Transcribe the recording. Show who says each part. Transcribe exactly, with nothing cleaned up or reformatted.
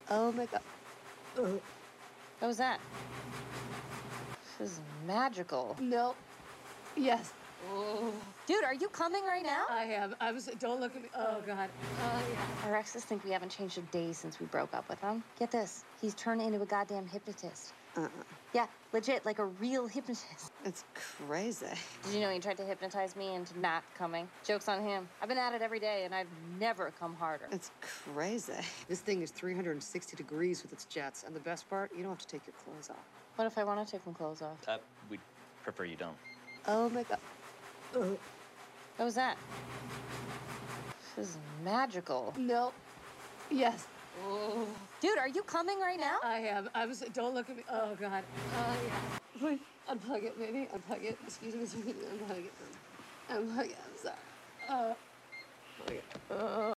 Speaker 1: Oh my god. Ugh.
Speaker 2: What was that? This is magical.
Speaker 1: No. Yes.
Speaker 2: Dude, are you coming right now?
Speaker 1: I am. I was. Don't look at me. Oh god. Oh yeah.
Speaker 2: Our exes think we haven't changed a day since we broke up with him. Get this. He's turned into a goddamn hypnotist.
Speaker 1: Uh-uh.
Speaker 2: Yeah, legit, like a real hypnotist.
Speaker 1: It's crazy.
Speaker 2: Did you know he tried to hypnotize me into not coming? Joke's on him. I've been at it every day, and I've never come harder.
Speaker 1: It's crazy. This thing is three hundred sixty degrees with its jets, and the best part, you don't have to take your clothes off.
Speaker 2: What if I want to take my clothes off?
Speaker 3: Uh, we'd prefer you don't.
Speaker 1: Oh my god. Ugh.
Speaker 2: What was that? This is magical.
Speaker 1: No. Yes.
Speaker 2: Dude, are you coming right now?
Speaker 1: I am. I was. Don't look at me. Oh god. Oh yeah. Wait. Unplug it, baby. Unplug it. Excuse me. Excuse me. Unplug it. Unplug it. I'm sorry. Uh. Unplug it. Uh.